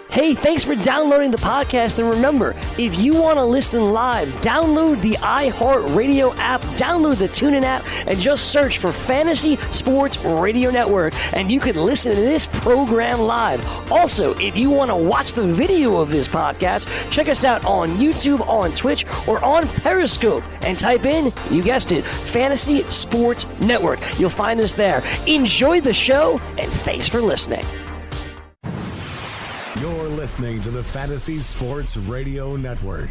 Hey, thanks for downloading the podcast. And remember, if you want to listen live, download the iHeartRadio app, download the TuneIn app, and just search for Fantasy Sports Radio Network, and you can listen to this program live. Also, if you want to watch the video of this podcast, check us out on YouTube, on Twitch, or on Periscope, and type in, you guessed it, Fantasy Sports Network. You'll find us there. Enjoy the show, and thanks for listening. You're listening to the Fantasy Sports Radio Network.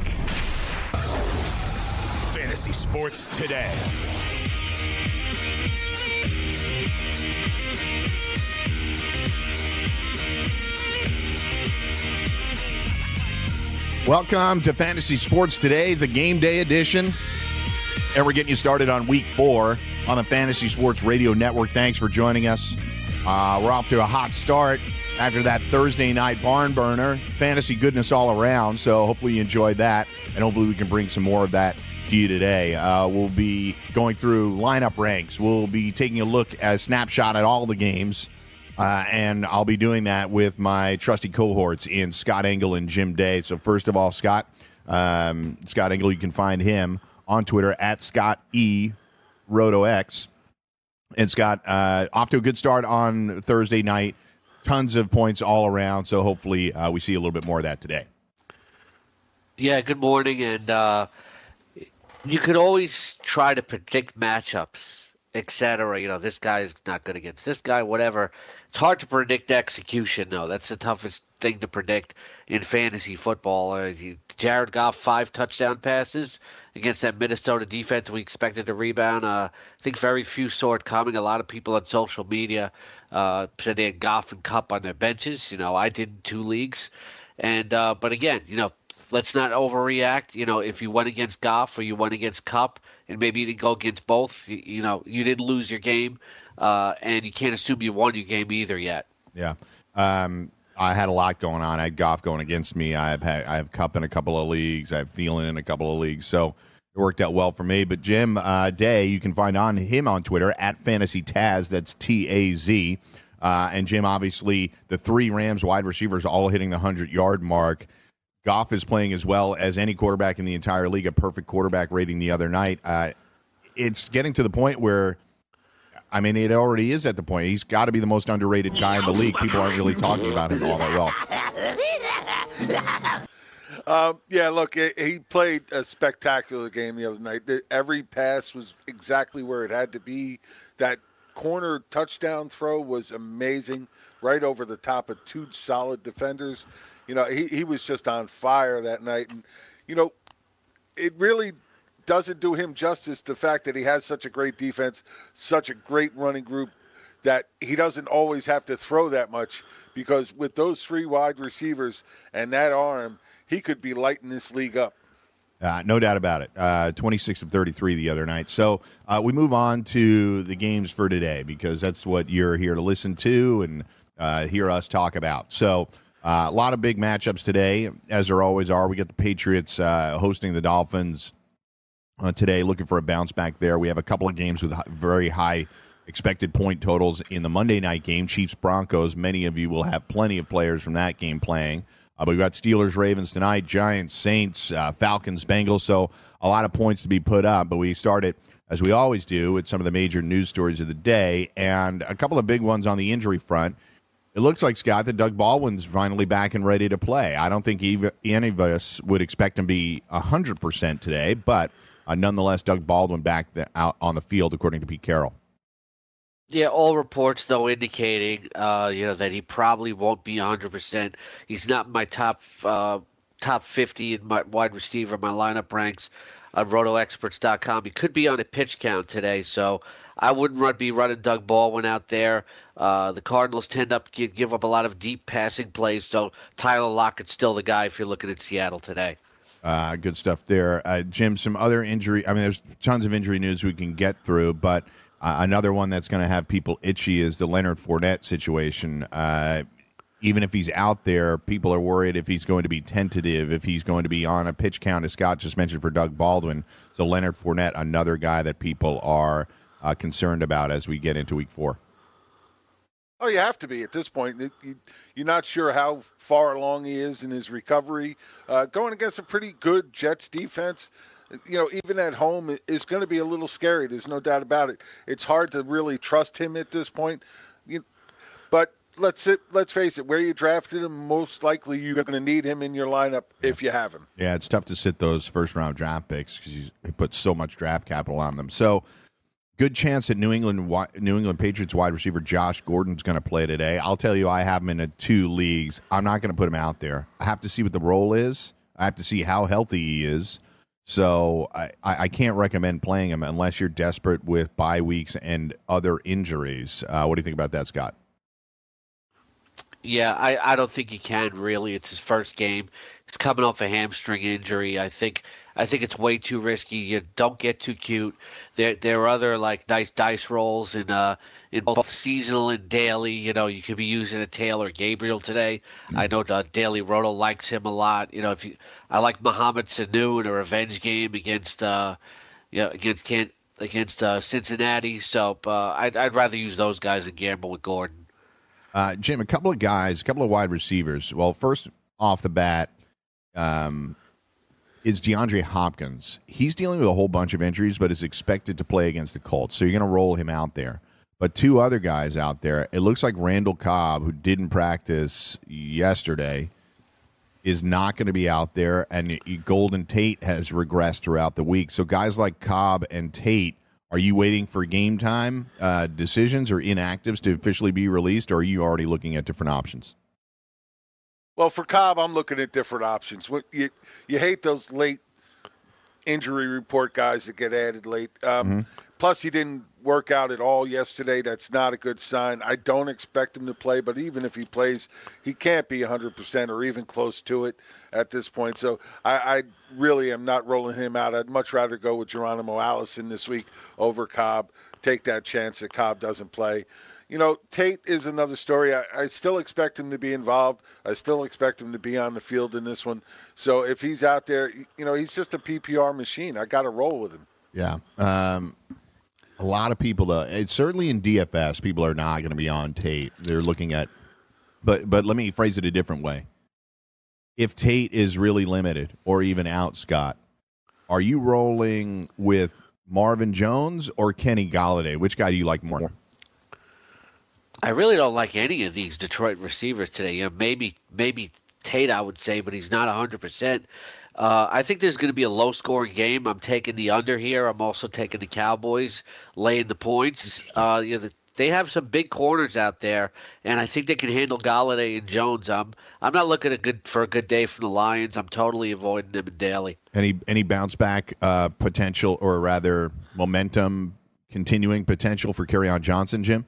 Fantasy Sports Today. Welcome to Fantasy Sports Today, the game day edition. And we're getting you started on week 4 on the Fantasy Sports Radio Network. Thanks for joining us. We're off to a hot start after that Thursday night barn burner. Fantasy goodness all around, so hopefully you enjoyed that, and hopefully we can bring some more of that to you today. We'll be going through lineup ranks. We'll be taking a look at a snapshot at all the games, and I'll be doing that with my trusty cohorts in Scott Engel and Jim Day. So first of all, Scott Engel, you can find him on Twitter at ScottERotoX. And Scott, off to a good start on Thursday night. Tons of points all around, so hopefully we see a little bit more of that today. Yeah, good morning. And you could always try to predict matchups, etc. You know, this guy's not good against this guy, whatever. It's hard to predict execution, though. That's the toughest thing to predict in fantasy football. Jared Goff, 5 touchdown passes against that Minnesota defense we expected to rebound. I think very few saw it coming. A lot of people on social media said they had Goff and Kupp on their benches. You know, I did in 2 leagues. And but again, you know, let's not overreact. You know, if you went against Goff or you went against Kupp and maybe you didn't go against both, you know, you didn't lose your game. And you can't assume you won your game either yet. Yeah. I had a lot going on. I had Goff going against me. I have Kupp in a couple of leagues. I have Thielen in a couple of leagues. So it worked out well for me. But Jim Day, you can find him on Twitter at FantasyTaz. That's TAZ. And Jim, obviously, the 3 Rams wide receivers all hitting the 100-yard mark. Goff is playing as well as any quarterback in the entire league, a perfect quarterback rating the other night. It's getting to the point where, I mean, it already is at the point. He's got to be the most underrated guy in the league. People aren't really talking about him all that well. Yeah, look, he played a spectacular game the other night. Every pass was exactly where it had to be. That corner touchdown throw was amazing, right over the top of 2 solid defenders. You know, he was just on fire that night. And, you know, it really doesn't do him justice, the fact that he has such a great defense, such a great running group, that he doesn't always have to throw that much, because with those 3 wide receivers and that arm, he could be lighting this league up. No doubt about it. 26 of 33 the other night. So we move on to the games for today, because that's what you're here to listen to and hear us talk about. So a lot of big matchups today, as there always are. We got the Patriots hosting the Dolphins today, looking for a bounce back there. We have a couple of games with very high expected point totals in the Monday night game, Chiefs-Broncos. Many of you will have plenty of players from that game playing. But we've got Steelers-Ravens tonight, Giants, Saints, Falcons, Bengals. So a lot of points to be put up. But we start it, as we always do, with some of the major news stories of the day. And a couple of big ones on the injury front. It looks like, Scott, that Doug Baldwin's finally back and ready to play. I don't think any of us would expect him to be 100% today, but nonetheless, Doug Baldwin back out on the field, according to Pete Carroll. Yeah, all reports, though, indicating that he probably won't be 100%. He's not in my top 50 in my wide receiver, my lineup ranks on RotoExperts.com. He could be on a pitch count today, so I wouldn't be running Doug Baldwin out there. The Cardinals tend to give up a lot of deep passing plays, so Tyler Lockett's still the guy if you're looking at Seattle today. Good stuff there. Jim, some other injury. I mean, there's tons of injury news we can get through, but another one that's going to have people itchy is the Leonard Fournette situation. Even if he's out there, people are worried if he's going to be tentative, if he's going to be on a pitch count, as Scott just mentioned, for Doug Baldwin. So Leonard Fournette, another guy that people are concerned about as we get into Week 4. Oh, you have to be at this point. You're not sure how far along he is in his recovery. Going against a pretty good Jets defense, even at home, is going to be a little scary. There's no doubt about it. It's hard to really trust him at this point. But let's face it, where you drafted him, most likely you're going to need him in your lineup if you have him. Yeah, it's tough to sit those first-round draft picks because he puts so much draft capital on them. So, good chance that New England Patriots wide receiver Josh Gordon's going to play today. I'll tell you, I have him in 2 leagues. I'm not going to put him out there. I have to see what the role is. I have to see how healthy he is. So I can't recommend playing him unless you're desperate with bye weeks and other injuries. What do you think about that, Scott? Yeah, I don't think he can really. It's his first game. He's coming off a hamstring injury. I think it's way too risky. You don't get too cute. There are other nice dice rolls in both seasonal and daily. You could be using a Taylor Gabriel today. I know Daily Roto likes him a lot. I like Mohamed Sanu in a revenge game against Cincinnati. So I'd rather use those guys than gamble with Gordon. Jim, a couple of wide receivers. Well, first off the bat, is DeAndre Hopkins. He's dealing with a whole bunch of injuries, but is expected to play against the Colts. So you're going to roll him out there. But 2 other guys out there, it looks like Randall Cobb, who didn't practice yesterday, is not going to be out there, and Golden Tate has regressed throughout the week. So guys like Cobb and Tate, are you waiting for game time decisions or inactives to officially be released, or are you already looking at different options? Well, for Cobb, I'm looking at different options. You hate those late injury report guys that get added late. Plus, he didn't work out at all yesterday. That's not a good sign. I don't expect him to play, but even if he plays, he can't be 100% or even close to it at this point. So I really am not rolling him out. I'd much rather go with Geronimo Allison this week over Cobb, take that chance that Cobb doesn't play. Tate is another story. I still expect him to be involved. I still expect him to be on the field in this one. So if he's out there, he's just a PPR machine. I got to roll with him. Yeah. A lot of people, certainly in DFS, people are not going to be on Tate. They're looking at, but let me phrase it a different way. If Tate is really limited or even out, Scott, are you rolling with Marvin Jones or Kenny Golladay? Which guy do you like more? I really don't like any of these Detroit receivers today. Maybe Tate, I would say, but he's not 100%. I think there's going to be a low-scoring game. I'm taking the under here. I'm also taking the Cowboys laying the points. They have some big corners out there, and I think they can handle Golladay and Jones. I'm not looking for a good day from the Lions. I'm totally avoiding them in daily. Any bounce back potential, or rather momentum continuing potential for Kerryon Johnson, Jim?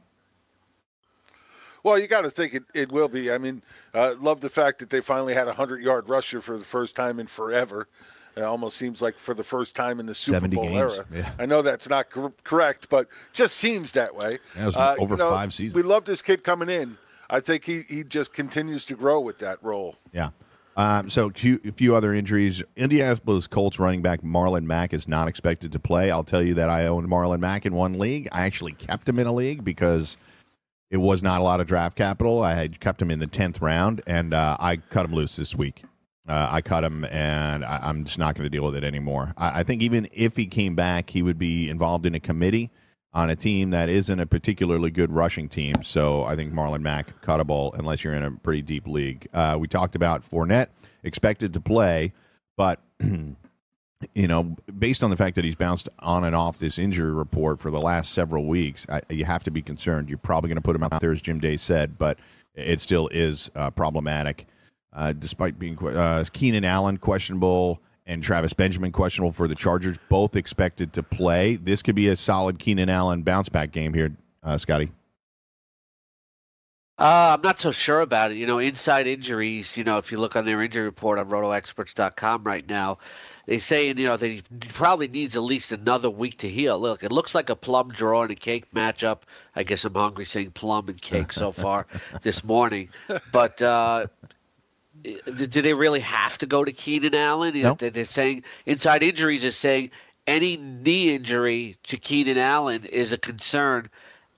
Well, you got to think it will be. I mean, love the fact that they finally had a 100-yard rusher for the first time in forever. It almost seems like for the first time in the Super Bowl era. Yeah. I know that's not correct, but just seems that way. Yeah, it was over 5 seasons. We love this kid coming in. I think he just continues to grow with that role. Yeah. So a few other injuries. Indianapolis Colts running back Marlon Mack is not expected to play. I'll tell you that I owned Marlon Mack in one league. I actually kept him in a league because it was not a lot of draft capital. I had kept him in the 10th round, and I cut him loose this week. I cut him, and I'm just not going to deal with it anymore. I think even if he came back, he would be involved in a committee on a team that isn't a particularly good rushing team. So I think Marlon Mack cuttable unless you're in a pretty deep league. We talked about Fournette, expected to play, but based on the fact that he's bounced on and off this injury report for the last several weeks, you have to be concerned. You're probably going to put him out there, as Jim Day said, but it still is problematic. Despite being Keenan Allen questionable and Travis Benjamin questionable for the Chargers, both expected to play. This could be a solid Keenan Allen bounce-back game here, Scotty. I'm not so sure about it. Inside injuries, if you look on their injury report on rotoexperts.com right now, they say, that he probably needs at least another week to heal. Look, it looks like a plum draw and a cake matchup. I guess I'm hungry saying plum and cake so far this morning. But do they really have to go to Keenan Allen? No. They're saying inside injuries is saying any knee injury to Keenan Allen is a concern.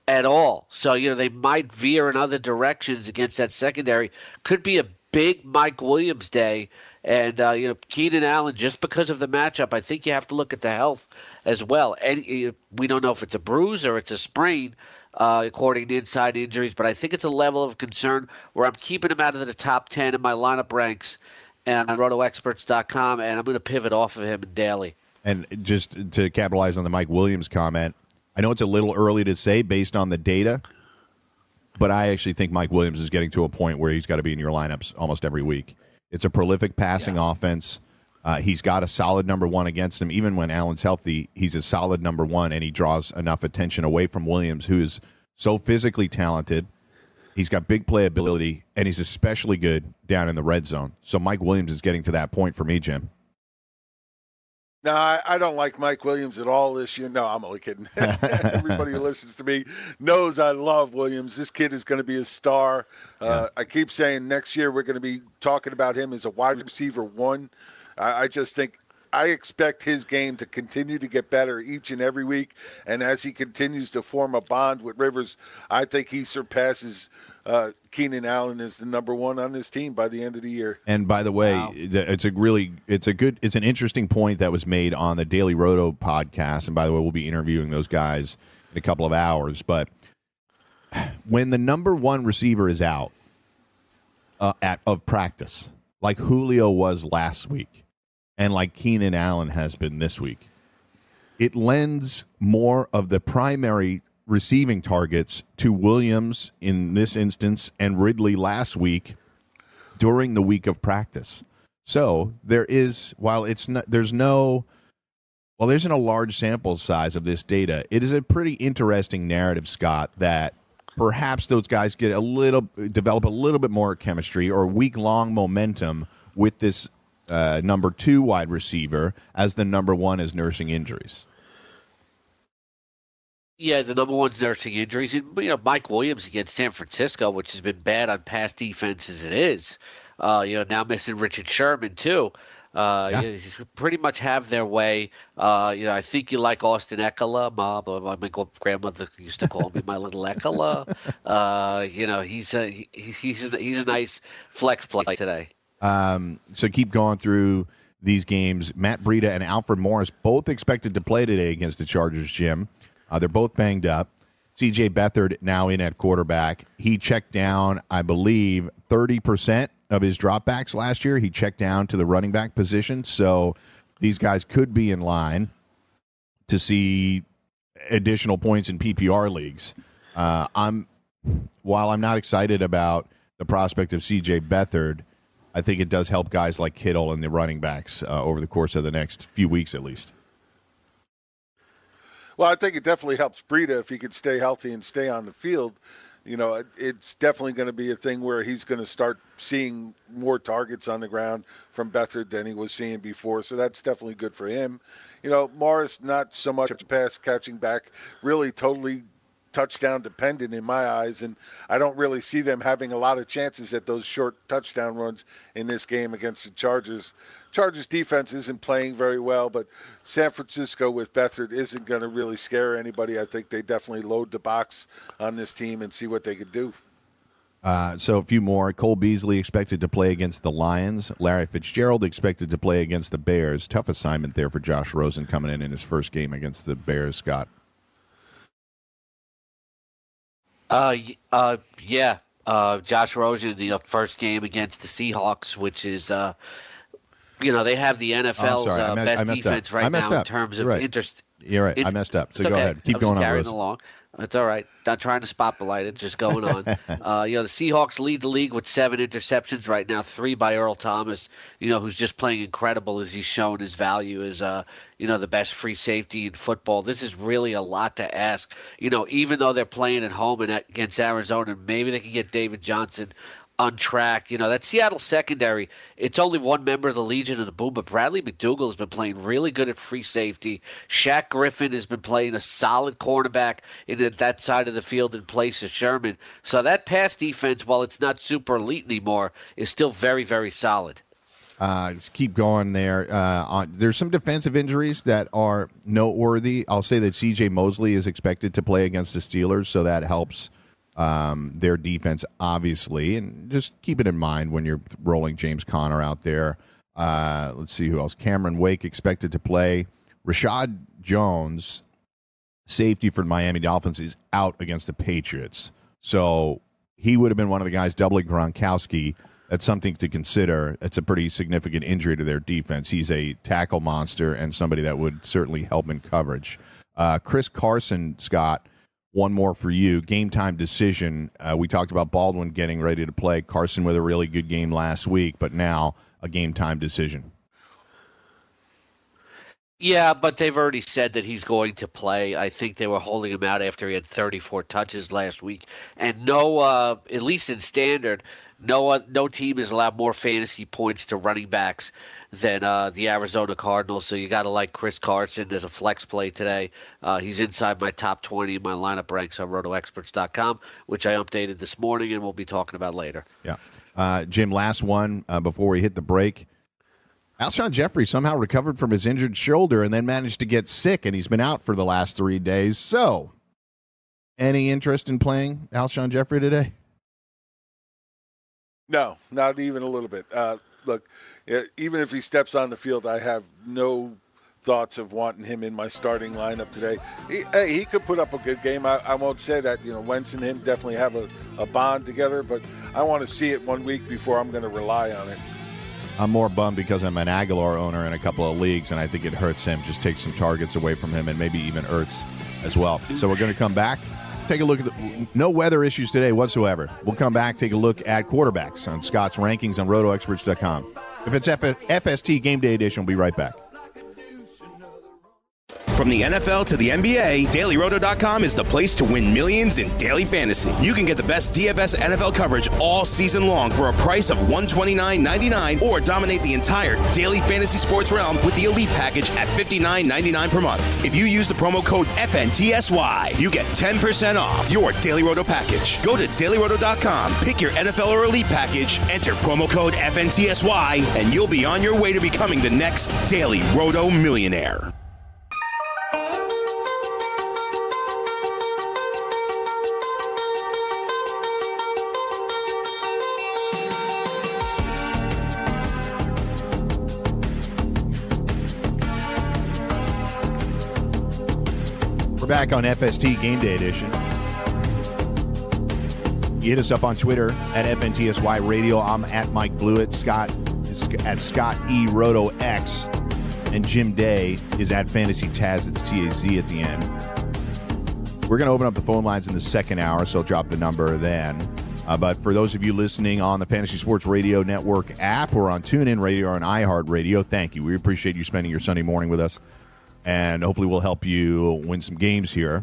at all. So, they might veer in other directions against that secondary. Could be a big Mike Williams day. And, Keenan Allen, just because of the matchup, I think you have to look at the health as well. And we don't know if it's a bruise or it's a sprain, according to Inside Injuries, but I think it's a level of concern where I'm keeping him out of the top 10 in my lineup ranks and on RotoExperts.com, and I'm going to pivot off of him daily. And just to capitalize on the Mike Williams comment, I know it's a little early to say based on the data, but I actually think Mike Williams is getting to a point where he's got to be in your lineups almost every week. It's a prolific passing offense. He's got a solid number one against him. Even when Allen's healthy, he's a solid number one, and he draws enough attention away from Williams, who is so physically talented. He's got big playability, and he's especially good down in the red zone. So Mike Williams is getting to that point for me, Jim. No, I don't like Mike Williams at all this year. No, I'm only kidding. Everybody who listens to me knows I love Williams. This kid is going to be a star. I keep saying next year we're going to be talking about him as a wide receiver one. I just think I expect his game to continue to get better each and every week. And as he continues to form a bond with Rivers, I think he surpasses Keenan Allen as the number one on this team by the end of the year. And by the way, it's an interesting point that was made on the Daily Roto podcast. And by the way, we'll be interviewing those guys in a couple of hours. But when the number one receiver is out of practice, like Julio was last week, and like Keenan Allen has been this week, it lends more of the primary receiving targets to Williams in this instance and Ridley last week during the week of practice. So there is, there isn't a large sample size of this data. It is a pretty interesting narrative, Scott, that perhaps those guys develop a little bit more chemistry or week-long momentum with this number two wide receiver as the number one is nursing injuries. Yeah, the number one's nursing injuries. And, Mike Williams against San Francisco, which has been bad on pass defense as it is. Now missing Richard Sherman too. He's pretty much have their way. I think you like Austin Eckler. My grandmother used to call me my little Eckler. He's a nice flex play today. So keep going through these games. Matt Breida and Alfred Morris both expected to play today against the Chargers, Jim. They're both banged up. C.J. Beathard now in at quarterback. He checked down, I believe, 30% of his dropbacks last year. He checked down to the running back position. So these guys could be in line to see additional points in PPR leagues. While I'm not excited about the prospect of C.J. Beathard, I think it does help guys like Kittle and the running backs over the course of the next few weeks at least. Well, I think it definitely helps Breida if he could stay healthy and stay on the field. It's definitely going to be a thing where he's going to start seeing more targets on the ground from Beathard than he was seeing before. So that's definitely good for him. Morris, not so much a pass catching back, really totally touchdown dependent in my eyes, and I don't really see them having a lot of chances at those short touchdown runs in this game against the Chargers. Chargers defense isn't playing very well, but San Francisco with Beathard isn't going to really scare anybody. I think they definitely load the box on this team and see what they could do. So a few more. Cole Beasley expected to play against the Lions. Larry Fitzgerald expected to play against the Bears. Tough assignment there for Josh Rosen coming in his first game against the Bears, Scott. Josh Rosen, the first game against the Seahawks, which is, they have the NFL's best defense right now in terms of interest. You're right. I messed up. So go ahead. Keep going on, Rosen. Along. It's all right. Not trying to spotlight it. Just going on. The Seahawks lead the league with 7 interceptions right now, 3 by Earl Thomas, who's just playing incredible as he's shown his value as, the best free safety in football. This is really a lot to ask. Even though they're playing at home and against Arizona, maybe they can get David Johnson on track. That Seattle secondary, it's only one member of the Legion of the Boom, but Bradley McDougald has been playing really good at free safety. Shaq Griffin has been playing a solid cornerback in that side of the field in place of Sherman. So that pass defense, while it's not super elite anymore, is still very, very solid. Just keep going there. There's some defensive injuries that are noteworthy. I'll say that C.J. Mosley is expected to play against the Steelers, so that helps their defense, obviously. And just keep it in mind when you're rolling James Conner out there. Let's see who else. Cameron Wake expected to play. Rashad Jones, safety for the Miami Dolphins, is out against the Patriots. So he would have been one of the guys doubling Gronkowski. That's something to consider. It's a pretty significant injury to their defense. He's a tackle monster and somebody that would certainly help in coverage. Chris Carson, Scott, one more for you. Game time decision. We talked about Baldwin getting ready to play. Carson with a really good game last week, but now a game time decision. Yeah, but they've already said that he's going to play. I think they were holding him out after he had 34 touches last week. And no, at least in standard, no team has allowed more fantasy points to running backs than the Arizona Cardinals. So you got to like Chris Carson. There's a flex play today. He's inside my top 20 in my lineup ranks on rotoexperts.com, which I updated this morning and we'll be talking about later. Yeah. Jim, last one before we hit the break. Alshon Jeffrey somehow recovered from his injured shoulder and then managed to get sick, and he's been out for the last 3 days. So, any interest in playing Alshon Jeffrey today? No, not even a little bit. Look, even if he steps on the field, I have no thoughts of wanting him in my starting lineup today. He could put up a good game. I won't say that, Wentz and him definitely have a bond together, but I want to see it 1 week before I'm going to rely on it. I'm more bummed because I'm an Aguilar owner in a couple of leagues, and I think it hurts him. Just takes some targets away from him and maybe even Ertz as well. So we're going to come back, take a look at no weather issues today whatsoever. We'll come back, take a look at quarterbacks on Scott's rankings on rotoexperts.com. If it's FST Game Day Edition, we'll be right back. From the NFL to the NBA, DailyRoto.com is the place to win millions in daily fantasy. You can get the best DFS NFL coverage all season long for a price of $129.99 or dominate the entire daily fantasy sports realm with the Elite Package at $59.99 per month. If you use the promo code FNTSY, you get 10% off your Daily Roto package. Go to DailyRoto.com, pick your NFL or Elite Package, enter promo code FNTSY, and you'll be on your way to becoming the next Daily Roto millionaire. We're back on FST Game Day Edition. You hit us up on Twitter at FNTSY Radio. I'm at Mike Blewett. Scott is at Scott E. Roto X. And Jim Day is at Fantasy Taz. It's T-A-Z at the end. We're going to open up the phone lines in the second hour, so I'll drop the number then. But for those of you listening on the Fantasy Sports Radio Network app or on TuneIn Radio or on iHeartRadio, thank you. We appreciate you spending your Sunday morning with us. And hopefully we'll help you win some games here.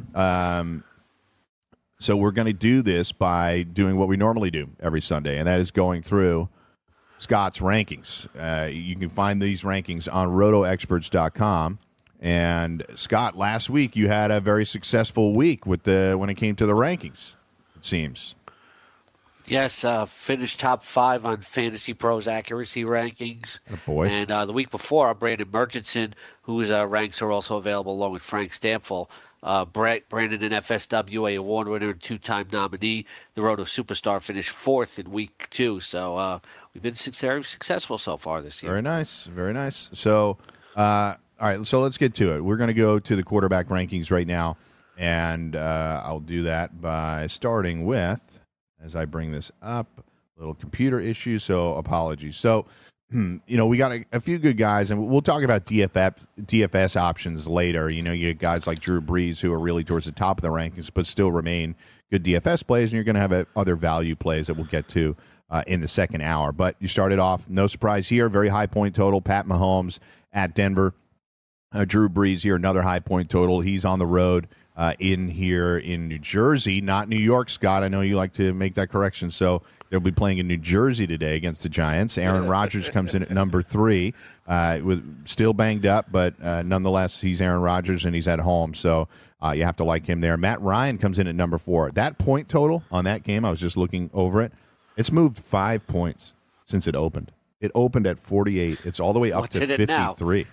So we're going to do this by doing what we normally do every Sunday, and that is going through Scott's rankings. You can find these rankings on rotoexperts.com. And, Scott, last week you had a very successful week when it came to the rankings, it seems. Yes, finished top 5 on Fantasy Pros accuracy rankings. Oh boy. And the week before, Brandon Murchison, whose ranks are also available along with Frank Stampfel. Brandon in FSW, a award winner and 2-time nominee. The Roto Superstar finished 4th in week 2. So we've been very successful so far this year. Very nice. Very nice. So, all right, so let's get to it. We're going to go to the quarterback rankings right now. And I'll do that by starting with, as I bring this up, little computer issue, so apologies. So, we got a few good guys, and we'll talk about DFS options later. You get guys like Drew Brees who are really towards the top of the rankings, but still remain good DFS plays, and you're going to have other value plays that we'll get to in the second hour. But you started off, no surprise here, very high point total. Pat Mahomes at Denver. Drew Brees here, another high point total. He's on the road in New Jersey, not New York, Scott. I know you like to make that correction. So they'll be playing in New Jersey today against the Giants. Aaron Rodgers comes in at number 3, still banged up, but nonetheless, he's Aaron Rodgers and he's at home. So you have to like him there. Matt Ryan comes in at number 4. That point total on that game, I was just looking over it. It's moved 5 points since it opened. It opened at 48. It's all the way up What's to in it now? 53.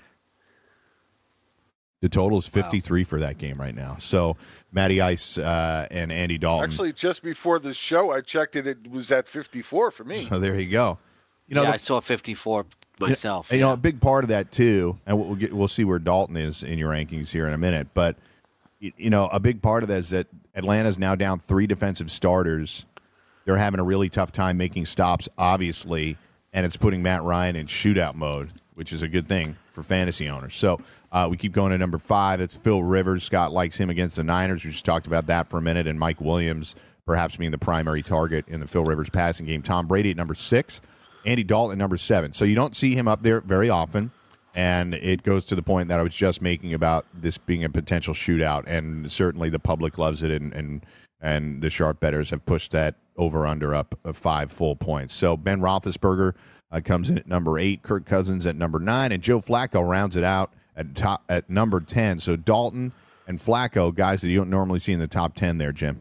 The total is 53 for that game right now. So Matty Ice and Andy Dalton. Actually, just before the show, I checked it. It was at 54 for me. So there you go. I saw 54 myself. A big part of that too, and we'll see where Dalton is in your rankings here in a minute. But a big part of that is that Atlanta's now down 3 defensive starters. They're having a really tough time making stops, obviously, and it's putting Matt Ryan in shootout mode, which is a good thing for fantasy owners. So we keep going to number 5. It's Phil Rivers. Scott likes him against the Niners. We just talked about that for a minute, and Mike Williams perhaps being the primary target in the Phil Rivers passing game. Tom Brady at number 6. Andy Dalton at number 7. So you don't see him up there very often, and it goes to the point that I was just making about this being a potential shootout, and certainly the public loves it, and the sharp bettors have pushed that over-under up 5 full points. So Ben Roethlisberger comes in at number 8, Kirk Cousins at number 9, and Joe Flacco rounds it out at number 10. So Dalton and Flacco, guys that you don't normally see in the top 10 there, Jim.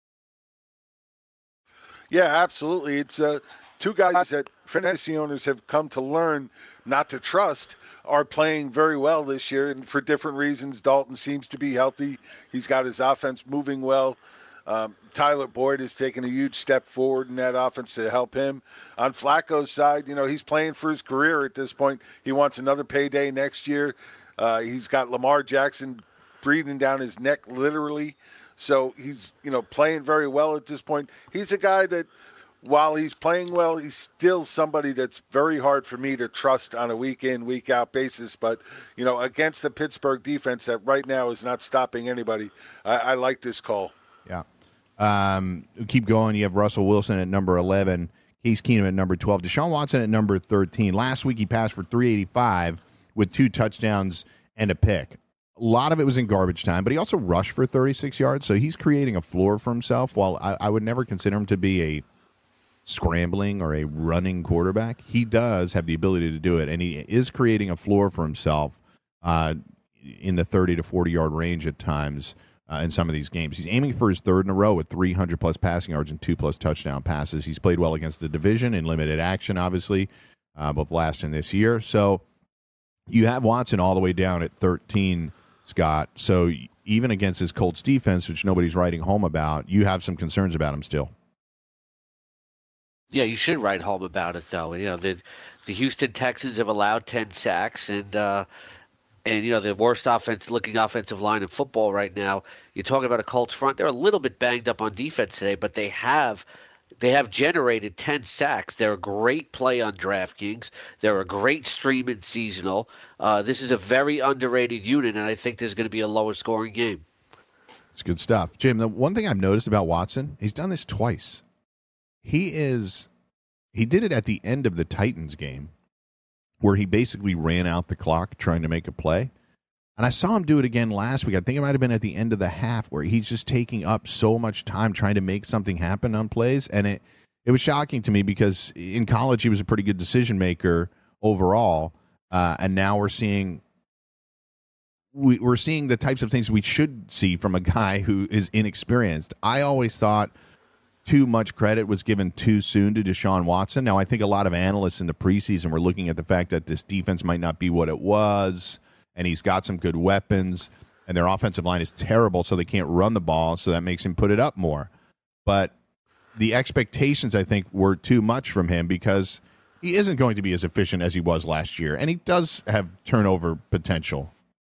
Yeah, absolutely. It's two guys that fantasy owners have come to learn not to trust are playing very well this year, and for different reasons. Dalton seems to be healthy. He's got his offense moving well. Tyler Boyd has taken a huge step forward in that offense to help him. On Flacco's side, he's playing for his career at this point. He wants another payday next year. He's got Lamar Jackson breathing down his neck, literally. So he's, playing very well at this point. He's a guy that, while he's playing well, he's still somebody that's very hard for me to trust on a week-in, week-out basis. But, against the Pittsburgh defense that right now is not stopping anybody, I like this call. Yeah. Keep going. You have Russell Wilson at number 11, Case Keenum at number 12, Deshaun Watson at number 13. Last week he passed for 385 with 2 touchdowns and a pick. A lot of it was in garbage time, but he also rushed for 36 yards, so he's creating a floor for himself. While I would never consider him to be a scrambling or a running quarterback, he does have the ability to do it, and he is creating a floor for himself in the 30 to 40-yard range at times. In some of these games, he's aiming for his 3rd in a row with 300-plus passing yards and 2+ touchdown passes. He's played well against the division in limited action, obviously, both last and this year. So you have Watson all the way down at 13, Scott. So even against his Colts defense, which nobody's writing home about, you have some concerns about him still. Yeah, you should write home about it, though. The Houston Texans have allowed 10 sacks, and the worst looking offensive line in football right now. You're talking about a Colts front. They're a little bit banged up on defense today, but they have generated 10 sacks. They're a great play on DraftKings. They're a great stream in seasonal. This is a very underrated unit, and I think there's going to be a lower scoring game. It's good stuff. Jim, the one thing I've noticed about Watson, he's done this twice. He did it at the end of the Titans game, where he basically ran out the clock trying to make a play. And I saw him do it again last week. I think it might have been at the end of the half, where he's just taking up so much time trying to make something happen on plays. And it was shocking to me because in college he was a pretty good decision maker overall. And now we're seeing the types of things we should see from a guy who is inexperienced. I always thought too much credit was given too soon to Deshaun Watson. Now, I think a lot of analysts in the preseason were looking at the fact that this defense might not be what it was, and he's got some good weapons, and their offensive line is terrible, so they can't run the ball, so that makes him put it up more. But the expectations, I think, were too much from him because he isn't going to be as efficient as he was last year, and he does have turnover potential.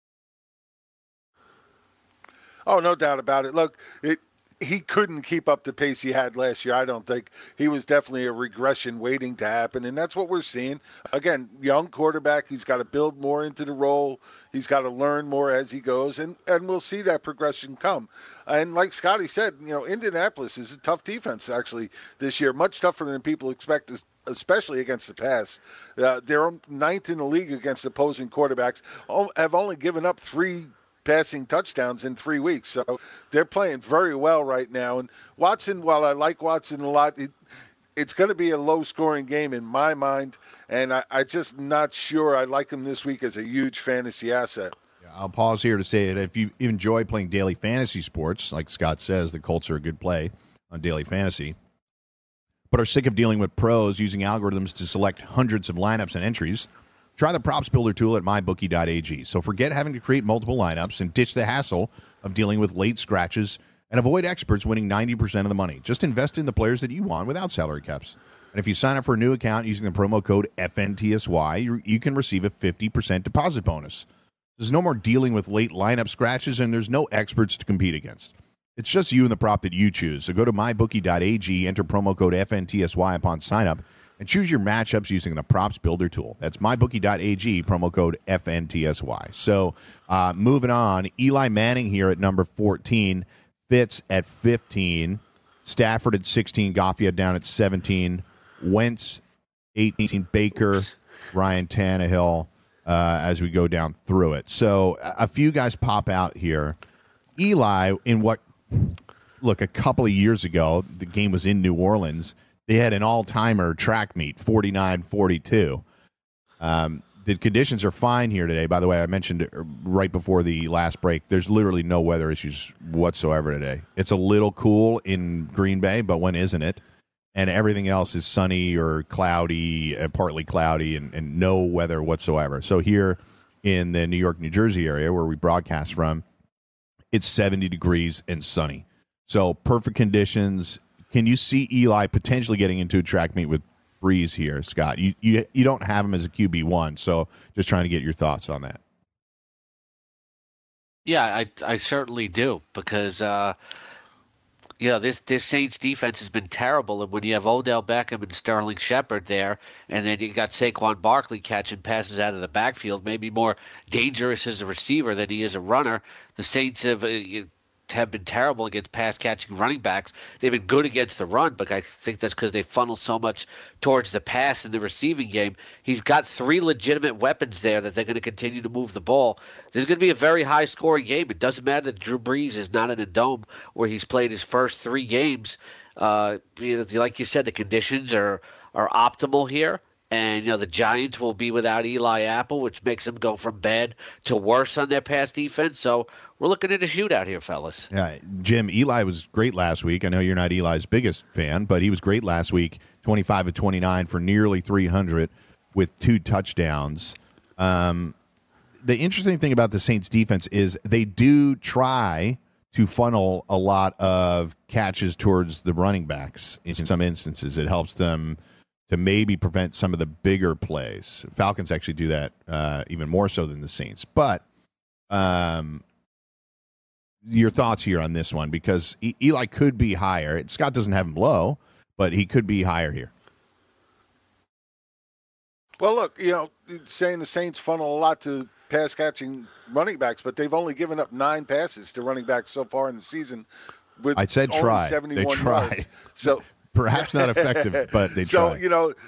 Oh, no doubt about it. Look, he couldn't keep up the pace he had last year. I don't think. He was definitely a regression waiting to happen, and that's what we're seeing. Again, young quarterback, he's got to build more into the role. He's got to learn more as he goes, and we'll see that progression come. And like Scotty said, Indianapolis is a tough defense, actually, this year, much tougher than people expect, especially against the pass. They're 9th in the league against opposing quarterbacks, have only given up 3 passing touchdowns in 3 weeks. So they're playing very well right now. And Watson, while I like Watson a lot, it's going to be a low-scoring game in my mind, and I'm just not sure I like him this week as a huge fantasy asset. I'll pause here to say that if you enjoy playing daily fantasy sports, like Scott says, the Colts are a good play on daily fantasy. but are sick of dealing with pros using algorithms to select hundreds of lineups and entries? Try the Props Builder tool at mybookie.ag. So forget having to create multiple lineups and ditch the hassle of dealing with late scratches and avoid experts winning 90% of the money. Just invest in the players that you want without salary caps. And if you sign up for a new account using the promo code FNTSY, you can receive a 50% deposit bonus. There's no more dealing with late lineup scratches, and there's no experts to compete against. It's just you and the prop that you choose. So go to mybookie.ag, enter promo code FNTSY upon sign up, and choose your matchups using the Props Builder tool. That's mybookie.ag, promo code FNTSY. So moving on, Eli Manning here at number 14, Fitz at 15, Stafford at 16, Goff down at 17, Wentz 18, Baker, Ryan Tannehill as we go down through it. So a few guys pop out here. Eli, a couple of years ago, the game was in New Orleans. They had an all-timer track meet, 49-42. The conditions are fine here today. By the way, I mentioned right before the last break, there's literally no weather issues whatsoever today. It's a little cool in Green Bay, but when isn't it? And everything else is sunny or cloudy, partly cloudy, and no weather whatsoever. So here in the New York, New Jersey area where we broadcast from, it's 70 degrees and sunny. So perfect conditions. Can you see Eli potentially getting into a track meet with Breeze here, Scott? You don't have him as a QB1, so just trying to get your thoughts on that. Yeah, I certainly do, because this Saints defense has been terrible, and when you have Odell Beckham and Sterling Shepard there, and then you got Saquon Barkley catching passes out of the backfield, maybe more dangerous as a receiver than he is a runner. The Saints have been terrible against pass-catching running backs. They've been good against the run, but I think that's because they funnel so much towards the pass in the receiving game. He's got three legitimate weapons there that they're going to continue to move the ball. This is going to be a very high-scoring game. It doesn't matter that Drew Brees is not in a dome where he's played his first three games. Like you said, the conditions are optimal here. And, the Giants will be without Eli Apple, which makes them go from bad to worse on their pass defense. So we're looking at a shootout here, fellas. Yeah, Jim, Eli was great last week. I know you're not Eli's biggest fan, but he was great last week, 25 of 29 for nearly 300 with 2 touchdowns. The interesting thing about the Saints defense is they do try to funnel a lot of catches towards the running backs. In some instances, it helps them to maybe prevent some of the bigger plays. Falcons actually do that even more so than the Saints. But your thoughts here on this one, because Eli could be higher. Scott doesn't have him low, but he could be higher here. Well, look, saying the Saints funnel a lot to pass-catching running backs, but they've only given up 9 passes to running backs so far in the season with I said only try. 71 They try. yards. So perhaps not effective, but they try.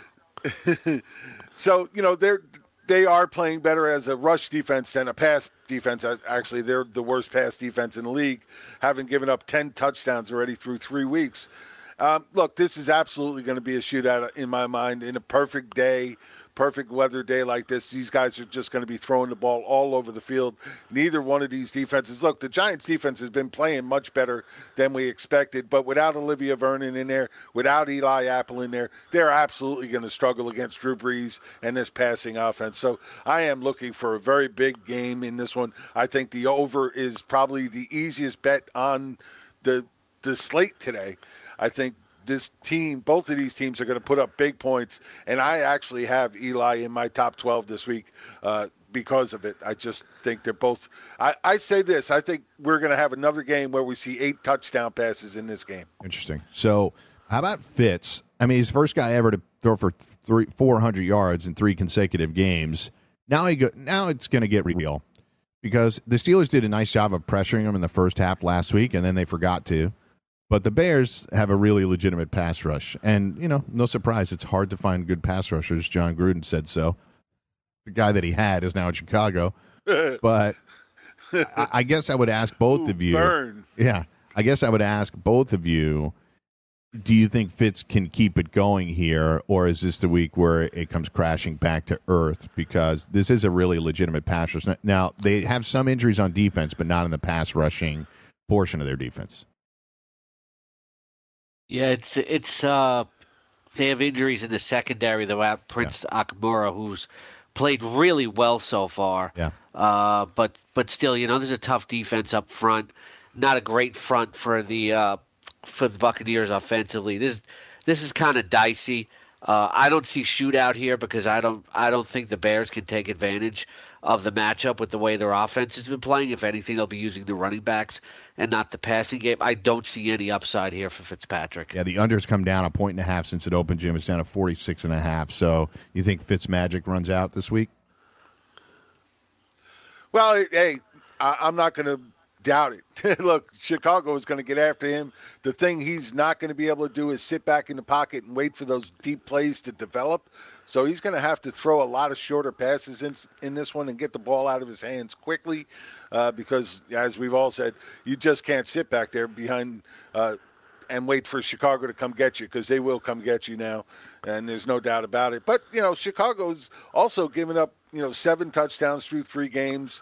They are playing better as a rush defense than a pass defense. Actually, they're the worst pass defense in the league, having given up 10 touchdowns already through 3 weeks. Look, this is absolutely going to be a shootout in my mind. In a perfect day, perfect weather day like this, these guys are just going to be throwing the ball all over the field. Neither one of these defenses. Look, the Giants defense has been playing much better than we expected, but without Olivia Vernon in there, without Eli Apple in there, they're absolutely going to struggle against Drew Brees and this passing offense. So I am looking for a very big game in this one. I think the over is probably the easiest bet on the slate today. I think both of these teams are going to put up big points, and I actually have Eli in my top 12 this week because of it. I just think they're both I say this, I think we're going to have another game where we see 8 touchdown passes in this game. Interesting. So how about Fitz? I mean, he's the first guy ever to throw for 400 yards in 3 consecutive games. Now it's going to get real, because the Steelers did a nice job of pressuring him in the first half last week, and then they forgot to. But the Bears have a really legitimate pass rush. And, no surprise, it's hard to find good pass rushers. John Gruden said so. The guy that he had is now in Chicago. But I guess I would ask both of you. Burn. Yeah. I guess I would ask both of you, do you think Fitz can keep it going here, or is this the week where it comes crashing back to earth? Because this is a really legitimate pass rush. Now, they have some injuries on defense, but not in the pass rushing portion of their defense. Yeah, it's They have injuries in the secondary. They're out Prince Akamura, who's played really well so far. Yeah. But still, there's a tough defense up front. Not a great front for the Buccaneers offensively. This is kind of dicey. I don't see shootout here because I don't think the Bears can take advantage of the matchup with the way their offense has been playing. If anything, they'll be using the running backs and not the passing game. I don't see any upside here for Fitzpatrick. Yeah, the under's come down 1.5 since it opened, Jim. It's down to 46.5. So you think Fitzmagic runs out this week? Well, hey, I'm not going to doubt it. Look, Chicago is going to get after him. The thing he's not going to be able to do is sit back in the pocket and wait for those deep plays to develop. So he's going to have to throw a lot of shorter passes in this one and get the ball out of his hands quickly because, as we've all said, you just can't sit back there behind and wait for Chicago to come get you because they will come get you now, and there's no doubt about it. But, Chicago's also given up, 7 touchdowns through 3 games.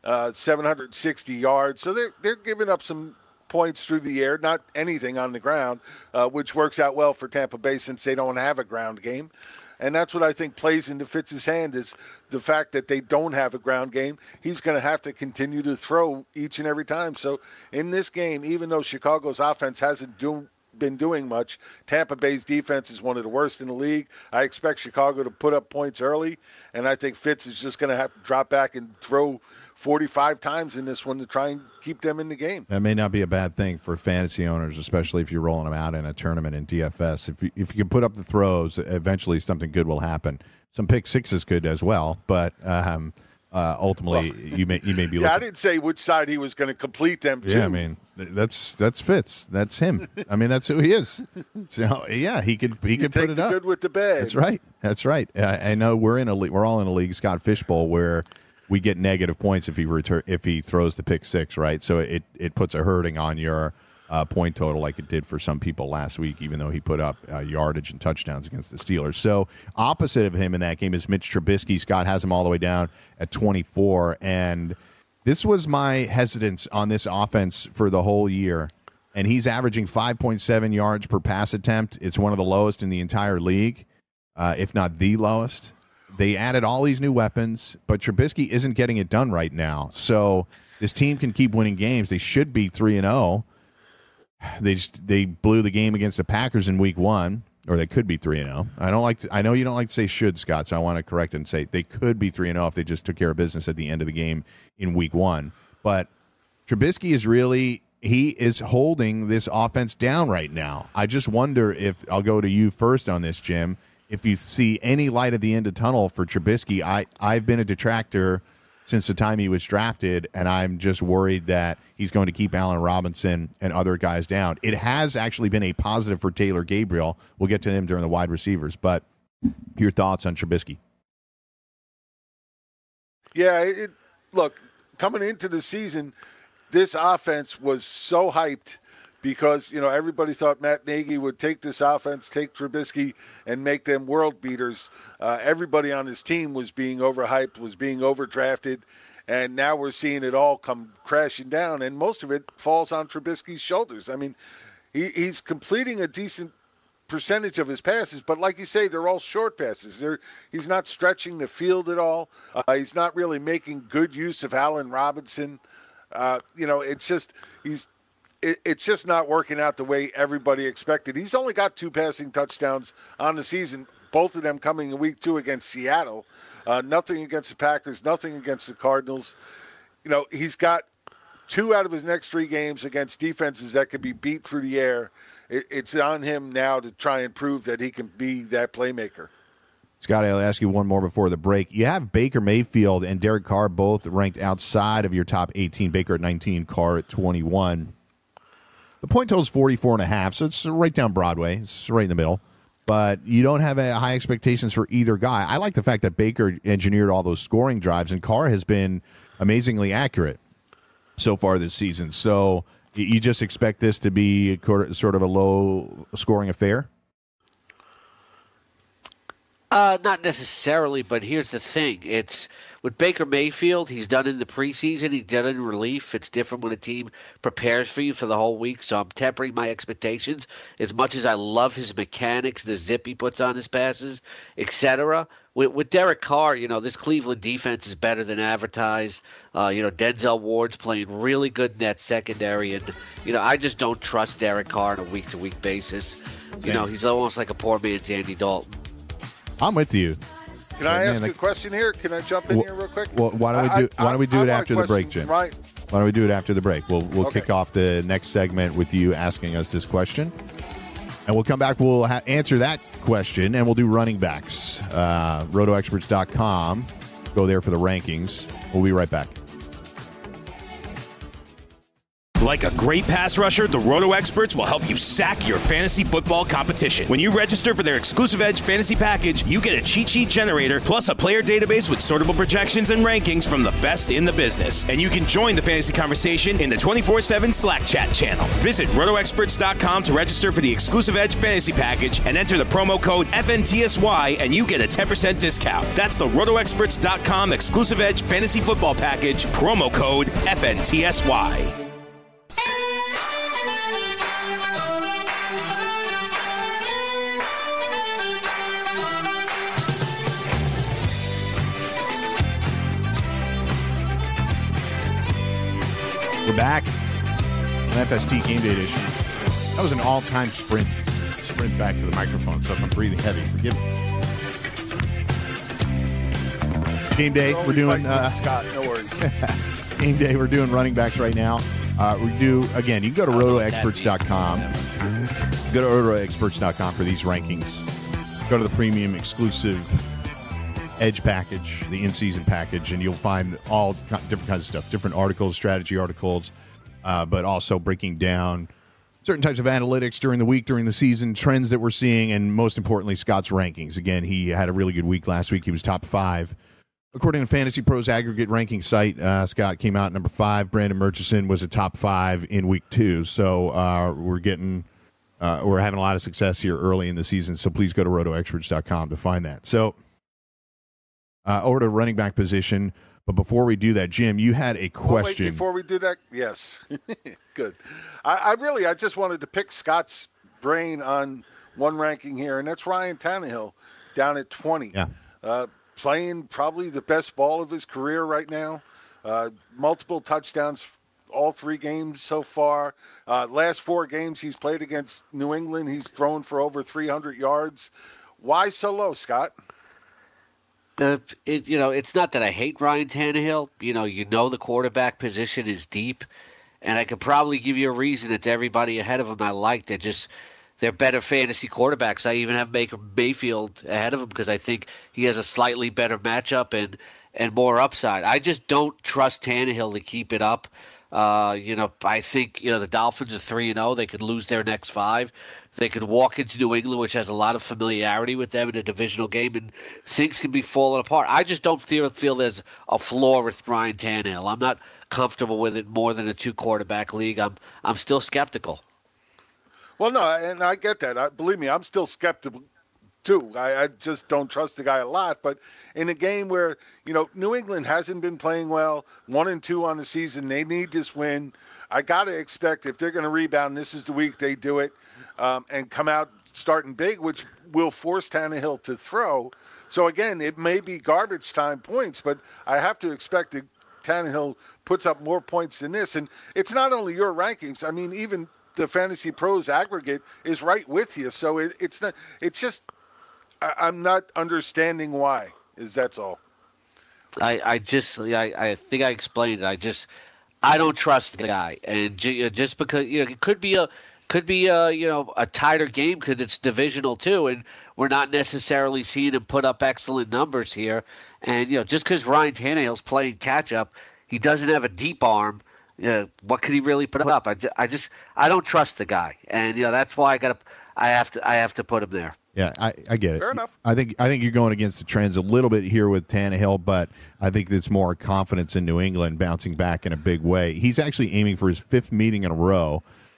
760 yards. So they're giving up some points through the air, not anything on the ground, which works out well for Tampa Bay since they don't have a ground game. And that's what I think plays into Fitz's hand is the fact that they don't have a ground game. He's going to have to continue to throw each and every time. So in this game, even though Chicago's offense hasn't been doing much, Tampa Bay's defense is one of the worst in the league. I expect Chicago to put up points early, and I think Fitz is just going to have to drop back and throw 45 times in this one to try and keep them in the game. That may not be a bad thing for fantasy owners, especially if you're rolling them out in a tournament in DFS. If you can put up the throws, eventually something good will happen. Some pick sixes could as well, but ultimately you may be looking. Yeah, I didn't say which side he was going to complete them to. Yeah, I mean that's Fitz. That's him. I mean that's who he is. So yeah, he could put it up. Good with the bad. That's right. I know we're all in a league, Scott Fishbowl, where we get negative points if he throws the pick six, right? So it puts a hurting on your point total like it did for some people last week, even though he put up yardage and touchdowns against the Steelers. So opposite of him in that game is Mitch Trubisky. Scott has him all the way down at 24. And this was my hesitance on this offense for the whole year. And he's averaging 5.7 yards per pass attempt. It's one of the lowest in the entire league, if not the lowest. They added all these new weapons, but Trubisky isn't getting it done right now. So this team can keep winning games. They should be 3-0. They blew the game against the Packers in week 1, or they could be 3-0. I know you don't like to say should, Scott, so I want to correct it and say they could be 3-0 if they just took care of business at the end of the game in week 1. But Trubisky he is holding this offense down right now. I just wonder if, I'll go to you first on this, Jim, if you see any light at the end of the tunnel for Trubisky. I've been a detractor since the time he was drafted, and I'm just worried that he's going to keep Allen Robinson and other guys down. It has actually been a positive for Taylor Gabriel. We'll get to him during the wide receivers, but your thoughts on Trubisky? Yeah, look, coming into the season, this offense was so hyped because, everybody thought Matt Nagy would take this offense, take Trubisky, and make them world beaters. Everybody on his team was being overhyped, was being overdrafted, and now we're seeing it all come crashing down, and most of it falls on Trubisky's shoulders. I mean, he's completing a decent percentage of his passes, but like you say, they're all short passes. He's not stretching the field at all. He's not really making good use of Allen Robinson. It's just not working out the way everybody expected. He's only got 2 passing touchdowns on the season, both of them coming in week 2 against Seattle. Nothing against the Packers, nothing against the Cardinals. He's got 2 out of his next 3 games against defenses that could be beat through the air. It's on him now to try and prove that he can be that playmaker. Scott, I'll ask you one more before the break. You have Baker Mayfield and Derek Carr both ranked outside of your top 18. Baker at 19, Carr at 21. The point total is 44.5, so it's right down Broadway. It's right in the middle. But you don't have high expectations for either guy. I like the fact that Baker engineered all those scoring drives, and Carr has been amazingly accurate so far this season. So you just expect this to be sort of a low-scoring affair? Not necessarily, but here's the thing. It's with Baker Mayfield, he's done in the preseason, he's done in relief. It's different when a team prepares for you for the whole week, so I'm tempering my expectations. As much as I love his mechanics, the zip he puts on his passes, etc., with Derek Carr, this Cleveland defense is better than advertised. Denzel Ward's playing really good in that secondary, and I just don't trust Derek Carr on a week-to-week basis. He's almost like a poor man's Andy Dalton. I'm with you. Can I ask you a question here? Can I jump in here real quick? Well, why don't we do it after the break, Jim? Right. Why don't we do it after the break? We'll Okay. kick off the next segment with you asking us this question. And we'll come back. We'll answer that question, and we'll do running backs. RotoExperts.com. Go there for the rankings. We'll be right back. Like a great pass rusher, the Roto Experts will help you sack your fantasy football competition. When you register for their exclusive Edge fantasy package, you get a cheat sheet generator plus a player database with sortable projections and rankings from the best in the business. And you can join the fantasy conversation in the 24/7 Slack chat channel. Visit RotoExperts.com to register for the exclusive Edge fantasy package and enter the promo code FNTSY and you get a 10% discount. That's the RotoExperts.com exclusive Edge fantasy football package, promo code FNTSY. We're back. An FST Game Day edition. That was an all-time sprint back to the microphone, so if I'm breathing heavy, forgive me. Game Day, we're doing Scott, no worries. Game Day, we're doing running backs right now. You can go to RotoExperts.com. Go to RotoExperts.com for these rankings. Go to the premium exclusive Edge package, the in-season package, and you'll find all different kinds of stuff, different articles, strategy articles, but also breaking down certain types of analytics during the week, during the season, trends that we're seeing, and most importantly, Scott's rankings. Again, he had a really good week last week. He was top 5. According to Fantasy Pros aggregate ranking site, Scott came out number 5. Brandon Murchison was a top 5 in week 2. So we're having a lot of success here early in the season. So please go to RotoExperts.com to find that. So over to running back position. But before we do that, Jim, you had a question. Wait, before we do that, yes. Good. I just wanted to pick Scott's brain on one ranking here, and that's Ryan Tannehill down at 20. Yeah. Playing probably the best ball of his career right now. Multiple touchdowns all 3 games so far. Last 4 games he's played against New England, he's thrown for over 300 yards. Why so low, Scott? It's not that I hate Ryan Tannehill. The quarterback position is deep, and I could probably give you a reason. It's everybody ahead of him I like. They're better fantasy quarterbacks. I even have Baker Mayfield ahead of him because I think he has a slightly better matchup and more upside. I just don't trust Tannehill to keep it up. I think the Dolphins are 3-0. They could lose their next 5. They could walk into New England, which has a lot of familiarity with them in a divisional game, and things can be falling apart. I just don't feel there's a flaw with Ryan Tannehill. I'm not comfortable with it more than a 2-quarterback league. I'm still skeptical. Well, no, and I get that. Believe me, I'm still skeptical too. I just don't trust the guy a lot. But in a game where New England hasn't been playing well, 1-2 on the season, they need this win. I got to expect if they're going to rebound, this is the week they do it. And come out starting big, which will force Tannehill to throw. So, again, it may be garbage time points, but I have to expect that Tannehill puts up more points than this. And it's not only your rankings. I mean, even the Fantasy Pros aggregate is right with you. So it's not. It's just I'm not understanding why. That's all. I think I explained it. I don't trust the guy, and just because it could be a tighter game because it's divisional too, and we're not necessarily seeing him put up excellent numbers here. And just because Ryan Tannehill's playing catch up, he doesn't have a deep arm. What could he really put up? I don't trust the guy, and that's why I have to put him there. Yeah, I get it. Fair enough. I think you're going against the trends a little bit here with Tannehill, but I think it's more confidence in New England bouncing back in a big way. He's actually aiming for his 5th meeting in a row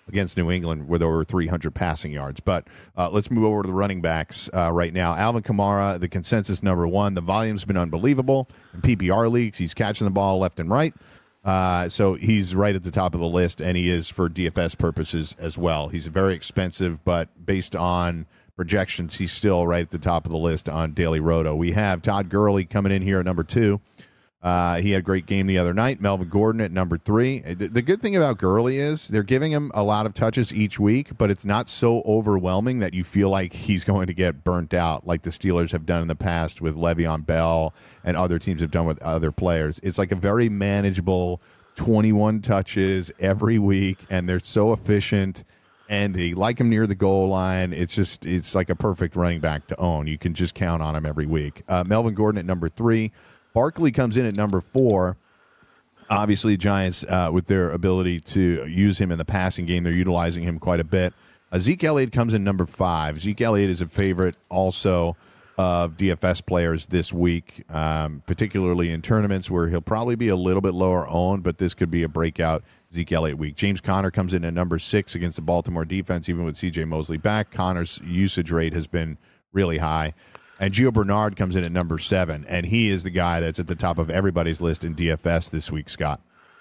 against New England with over 300 passing yards. But let's move over to the running backs right now. Alvin Kamara, the consensus number one. The volume's been unbelievable. In PPR leagues, he's catching the ball left and right. So he's right at the top of the list, and he is for DFS purposes as well. He's very expensive, but based on projections, he's still right at the top of the list on Daily Roto. We have Todd Gurley coming in here at number 2. He had a great game the other night. Melvin Gordon at number 3. The good thing about Gurley is they're giving him a lot of touches each week, but it's not so overwhelming that you feel like he's going to get burnt out like the Steelers have done in the past with Le'Veon Bell and other teams have done with other players. It's like a very manageable 21 touches every week, and they're so efficient, and they like him near the goal line. It's like a perfect running back to own. You can just count on him every week. Melvin Gordon at number 3. Barkley comes in at number 4. Obviously, Giants, with their ability to use him in the passing game, they're utilizing him quite a bit. Zeke Elliott comes in number 5. Zeke Elliott is a favorite also of DFS players this week, particularly in tournaments where he'll probably be a little bit lower owned, but this could be a breakout Zeke Elliott week. James Conner comes in at number 6 against the Baltimore defense, even with C.J. Mosley back. Conner's usage rate has been really high. And Gio Bernard comes in at number 7, and he is the guy that's at the top of everybody's list in DFS this week, Scott.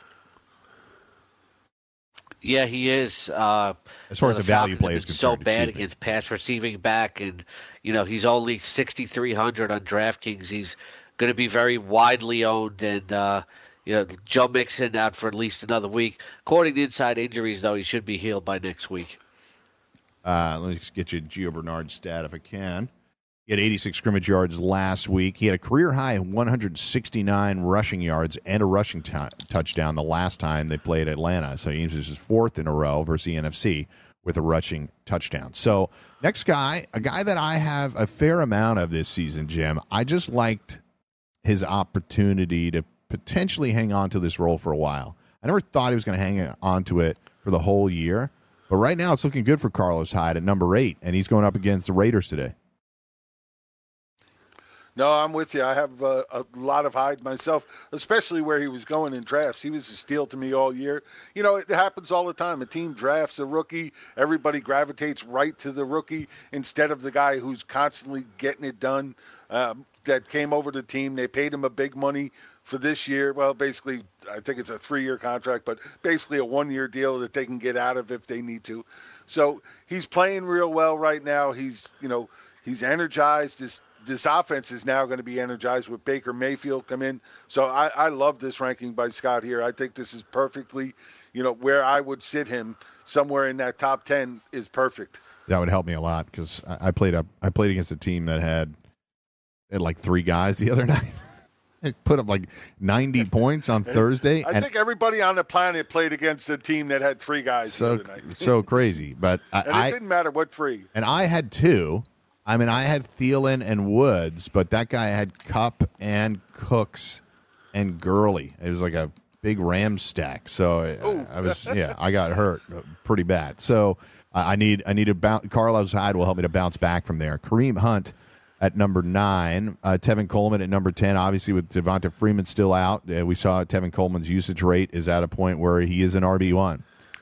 Yeah, he is. As far as the value play is concerned. So bad against pass receiving back, and, he's only 6,300 on DraftKings. He's going to be very widely owned, and, Joe Mixon out for at least another week. According to Inside Injuries, though, he should be healed by next week. Let me just get you Gio Bernard's stat if I can. He had 86 scrimmage yards last week. He had a career-high 169 rushing yards and a rushing touchdown the last time they played Atlanta. So he was his 4th in a row versus the NFC with a rushing touchdown. So next guy, a guy that I have a fair amount of this season, Jim. I just liked his opportunity to potentially hang on to this role for a while. I never thought he was going to hang on to it for the whole year. But right now it's looking good for Carlos Hyde at number 8, and he's going up against the Raiders today. No, I'm with you. I have a lot of Hyde myself, especially where he was going in drafts. He was a steal to me all year. It happens all the time. A team drafts a rookie. Everybody gravitates right to the rookie instead of the guy who's constantly getting it done, that came over to the team. They paid him a big money for this year. Well, basically, I think it's a 3-year contract, but basically a 1-year deal that they can get out of if they need to. So he's playing real well right now. He's energized. This offense is now going to be energized with Baker Mayfield come in. So I love this ranking by Scott here. I think this is perfectly, where I would sit him somewhere in that top 10 is perfect. That would help me a lot because I played against a team that had like 3 guys the other night. It put up like 90 points on Thursday. I think everybody on the planet played against a team that had 3 guys the other night. So crazy. But it didn't matter what 3. And I had 2. I mean, I had Thielen and Woods, but that guy had Kupp and Cooks and Gurley. It was like a big Rams stack. So I got hurt pretty bad. So I need to bounce. Carlos Hyde will help me to bounce back from there. Kareem Hunt at number 9, Tevin Coleman at number 10. Obviously, with Devonta Freeman still out, we saw Tevin Coleman's usage rate is at a point where he is an RB1.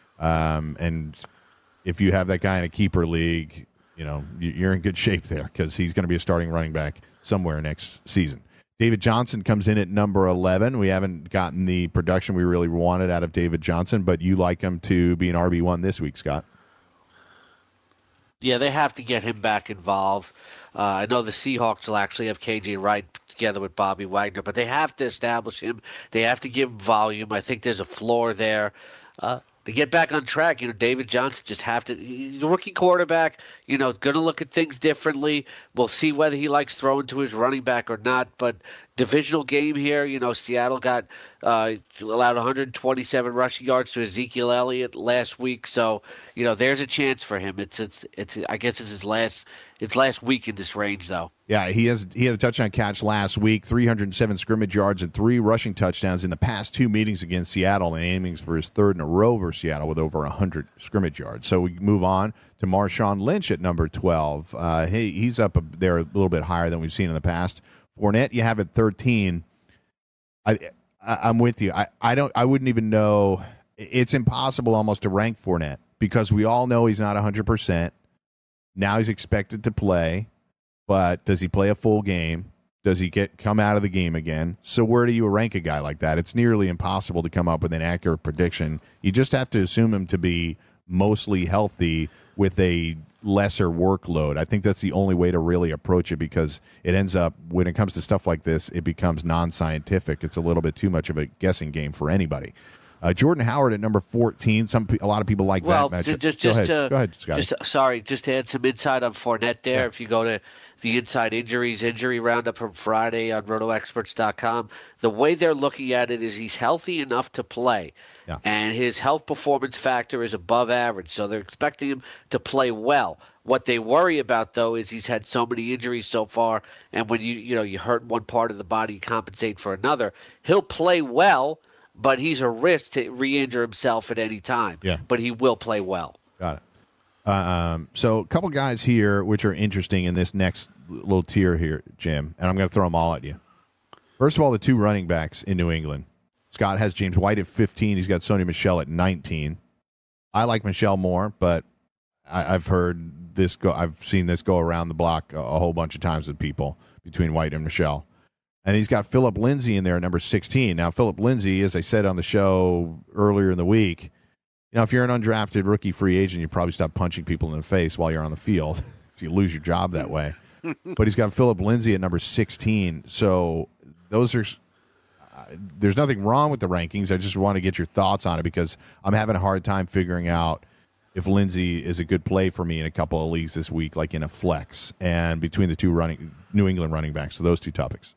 And if you have that guy in a keeper league, you're in good shape there because he's going to be a starting running back somewhere next season. David Johnson comes in at number 11. We haven't gotten the production we really wanted out of David Johnson, but you like him to be an RB1 this week, Scott. Yeah, they have to get him back involved. I know the Seahawks will actually have KJ Wright together with Bobby Wagner, but they have to establish him. They have to give him volume. I think there's a floor there. To get back on track, David Johnson just have to. He's a rookie quarterback, going to look at things differently. We'll see whether he likes throwing to his running back or not. But divisional game here, Seattle got allowed 127 rushing yards to Ezekiel Elliott last week. So, there's a chance for him. It's I guess it's his last week in this range, though. Yeah, he had a touchdown catch last week, 307 scrimmage yards and 3 rushing touchdowns in the past 2 meetings against Seattle, and aiming for his 3rd in a row versus Seattle with over 100 scrimmage yards. So we move on to Marshawn Lynch at number 12. He's up there a little bit higher than we've seen in the past. Fournette, you have at 13. I'm with you. I wouldn't even know. It's impossible almost to rank Fournette because we all know he's not 100%. Now he's expected to play, but does he play a full game? Does he come out of the game again? So where do you rank a guy like that? It's nearly impossible to come up with an accurate prediction. You just have to assume him to be mostly healthy with a lesser workload. I think that's the only way to really approach it, because it ends up, when it comes to stuff like this, it becomes non-scientific. It's a little bit too much of a guessing game for anybody. Jordan Howard at number 14. A lot of people like that matchup. Go ahead, Scotty. Just to add some insight on Fournette there. Yeah. If you go to the Inside Injury Roundup from Friday on RotoExperts.com, the way they're looking at it is he's healthy enough to play. Yeah. And his health performance factor is above average, so they're expecting him to play well. What they worry about, though, is he's had so many injuries so far, and when you hurt one part of the body, compensate for another. He'll play well, but he's a risk to re-injure himself at any time. Yeah. But he will play well. Got it. So a couple guys here which are interesting in this next little tier here, Jim, and I'm going to throw them all at you. First of all, the two running backs in New England. Scott has James White at 15. He's got Sony Michel at 19. I like Michel more, but I've heard this go. I've seen this go around the block a whole bunch of times with people between White and Michel. And he's got Phillip Lindsay in there at number 16. Now, Phillip Lindsay, as I said on the show earlier in the week, if you're an undrafted rookie free agent, you probably stop punching people in the face while you're on the field, so you lose your job that way. But he's got Phillip Lindsay at number 16. So those are there's nothing wrong with the rankings. I just want to get your thoughts on it, because I'm having a hard time figuring out if Lindsay is a good play for me in a couple of leagues this week, like in a flex, and between the two New England running backs. So those two topics.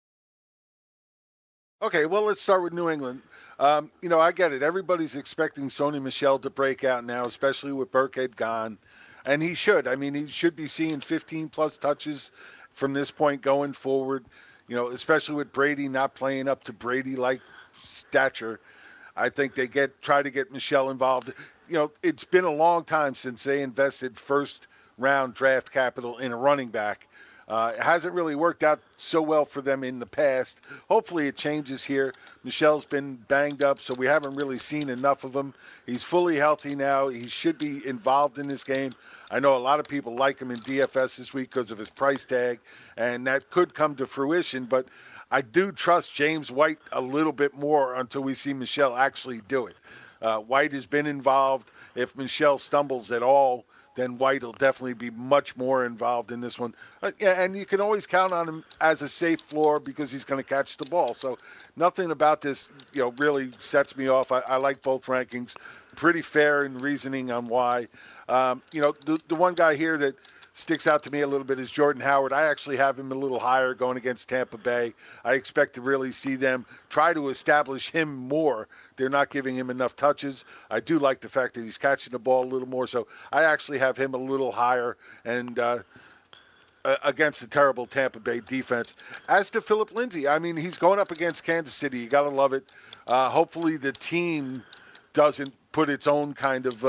Okay, well, let's start with New England. I get it. Everybody's expecting Sony Michel to break out now, especially with Burkhead gone. And he should. I mean, he should be seeing 15-plus touches from this point going forward, especially with Brady not playing up to Brady-like stature. I think they try to get Michel involved. It's been a long time since they invested first-round draft capital in a running back. It hasn't really worked out so well for them in the past. Hopefully it changes here. Michel's been banged up, so we haven't really seen enough of him. He's fully healthy now. He should be involved in this game. I know a lot of people like him in DFS this week because of his price tag, and that could come to fruition. But I do trust James White a little bit more until we see Michel actually do it. White has been involved. If Michel stumbles at all, then White will definitely be much more involved in this one. And you can always count on him as a safe floor because he's going to catch the ball. So nothing about this, really sets me off. I like both rankings. Pretty fair in reasoning on why. The one guy here that sticks out to me a little bit is Jordan Howard. I actually have him a little higher going against Tampa Bay. I expect to really see them try to establish him more. They're not giving him enough touches. I do like the fact that he's catching the ball a little more, so I actually have him a little higher and against the terrible Tampa Bay defense. As to Phillip Lindsay, I mean, he's going up against Kansas City. You got to love it. Hopefully the team doesn't put its own kind of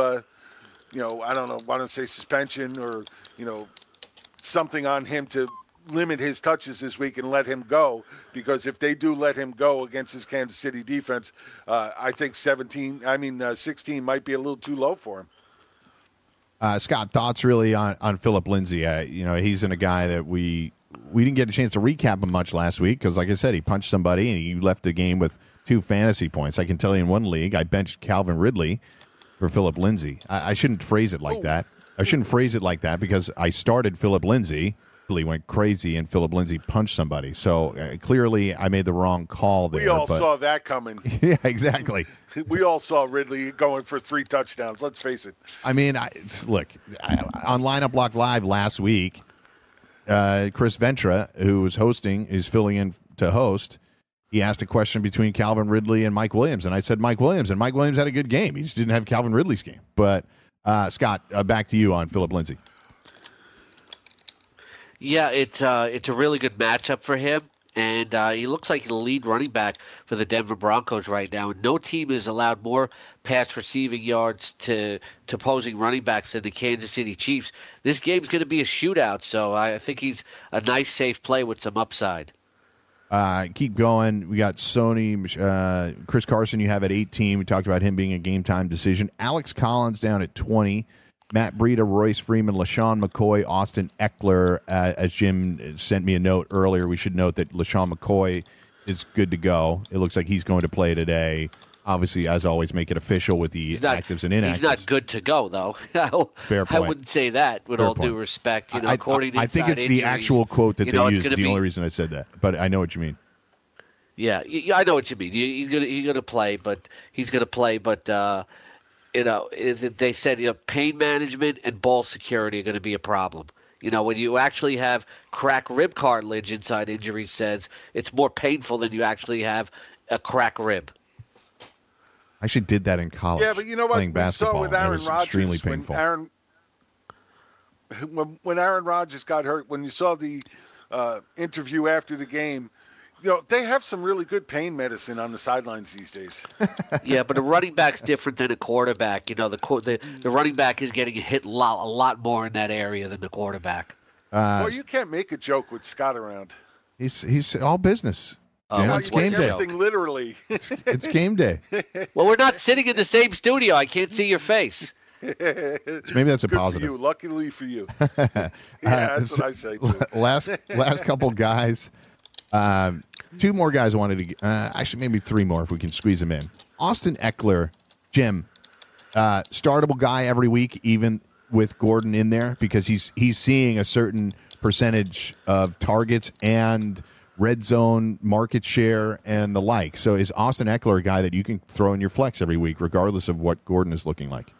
I don't know, want to say suspension or, something on him to limit his touches this week and let him go. Because if they do let him go against his Kansas City defense, I think 16 might be a little too low for him. Scott, thoughts really on Phillip Lindsay? He's in a guy that we didn't get a chance to recap him much last week because, like I said, he punched somebody and he left the game with 2 fantasy points. I can tell you in one league, I benched Calvin Ridley for Phillip Lindsay. I shouldn't phrase it like that. I shouldn't phrase it like that because I started Phillip Lindsay. He went crazy and Phillip Lindsay punched somebody. So clearly I made the wrong call there. We all saw that coming. Yeah, exactly. We all saw Ridley going for 3 touchdowns. Let's face it. I mean, look, on Lineup Block Live last week, Chris Ventra, who was hosting, is filling in to host. He asked a question between Calvin Ridley and Mike Williams, and I said Mike Williams, and Mike Williams had a good game. He just didn't have Calvin Ridley's game. But, Scott, back to you on Phillip Lindsay. Yeah, it's a really good matchup for him, and he looks like the lead running back for the Denver Broncos right now. No team has allowed more pass receiving yards to opposing running backs than the Kansas City Chiefs. This game's going to be a shootout, so I think he's a nice, safe play with some upside. Keep going. We got Sony, Chris Carson you have at 18. We talked about him being a game-time decision. Alex Collins down at 20. Matt Breida, Royce Freeman, LaShawn McCoy, Austin Eckler. As Jim sent me a note earlier, we should note that LaShawn McCoy is good to go. It looks like he's going to play today. Obviously, as always, make it official with the actives and inactives. He's not good to go, though. Fair point. I wouldn't say that, with all due respect. According to I think it's injuries, the actual quote that they used. Is the only reason I said that. But I know what you mean. Yeah, I know what you mean. He's gonna play, but he's gonna play. But they said pain management and ball security are going to be a problem. When you actually have cracked rib cartilage inside injury, says it's more painful than you actually have a cracked rib. I actually did that in college. Yeah, but you know what? Playing basketball, with Aaron Rodgers, extremely painful. When Aaron Rodgers got hurt, when you saw the interview after the game, they have some really good pain medicine on the sidelines these days. Yeah, but a running back's different than a quarterback. The running back is getting hit a lot more in that area than the quarterback. Well, you can't make a joke with Scott around. He's all business. It's game day. Everything literally. It's game day. Well, we're not sitting in the same studio. I can't see your face. So maybe that's a Good positive. for you. Luckily for you. Yeah, that's what I say too. Last couple guys. Two more guys wanted to actually maybe three more if we can squeeze them in. Austin Eckler, Jim, startable guy every week, even with Gordon in there, because he's seeing a certain percentage of targets and red zone market share and the like. So is Austin Eckler a guy that you can throw in your flex every week, regardless of what Gordon is looking like?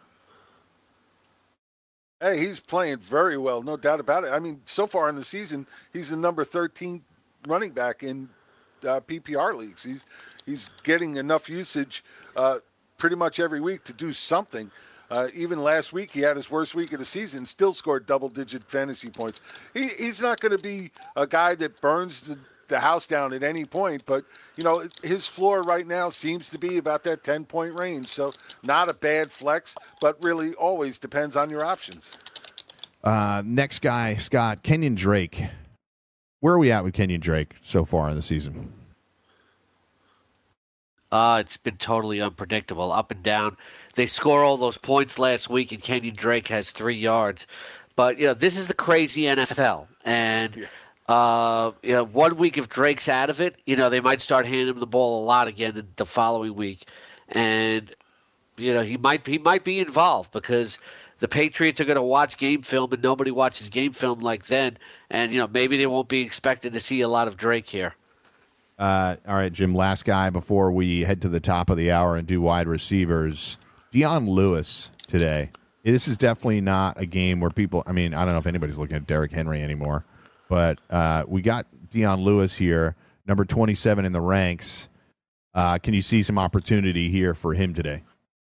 Hey, he's playing very well, no doubt about it. I mean, so far in the season, he's the number 13 running back in PPR leagues. He's getting enough usage pretty much every week to do something. Even last week, he had his worst week of the season, still scored double-digit fantasy points. He's not going to be a guy that burns the house down at any point, but his floor right now seems to be about that 10-point range. So not a bad flex, but really always depends on your options. Next guy, Scott, Kenyon Drake. Where are we at with Kenyon Drake so far in the season? It's been totally unpredictable, up and down. They score all those points last week, and Kenyon Drake has 3 yards. But this is the crazy NFL, and 1 week if Drake's out of it, they might start handing him the ball a lot again the following week, and he might be involved because the Patriots are going to watch game film, and nobody watches game film like then, and maybe they won't be expected to see a lot of Drake here. All right, Jim, last guy before we head to the top of the hour and do wide receivers. Dion Lewis today. This is definitely not a game where people, I don't know if anybody's looking at Derrick Henry anymore, but we got Dion Lewis here, number 27 in the ranks. Can you see some opportunity here for him today?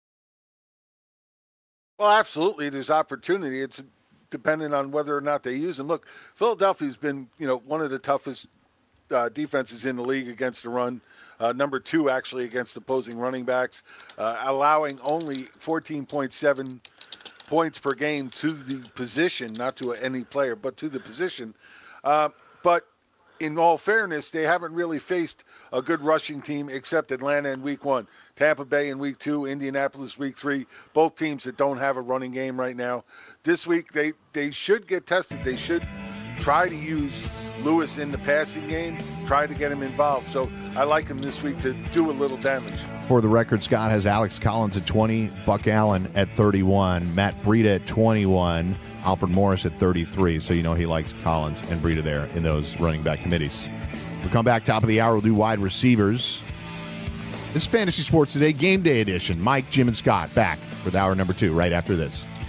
Well, absolutely. There's opportunity. It's dependent on whether or not they use him. Look, Philadelphia's been, one of the toughest defenses in the league against the run. Number 2, actually, against opposing running backs, allowing only 14.7 points per game to the position, not to any player, but to the position. But in all fairness, they haven't really faced a good rushing team except Atlanta in week 1, Tampa Bay in week 2, Indianapolis week 3, both teams that don't have a running game right now. This week, they should get tested. They should try to use Lewis in the passing game, try to get him involved. So I like him this week to do a little damage. For the record, Scott has Alex Collins at 20, Buck Allen at 31, Matt Breida at 21, Alfred Morris at 33. So he likes Collins and Breida there in those running back committees. We'll come back top of the hour. We'll do wide receivers. This is Fantasy Sports Today, Game Day Edition. Mike, Jim, and Scott back with hour number 2 right after this.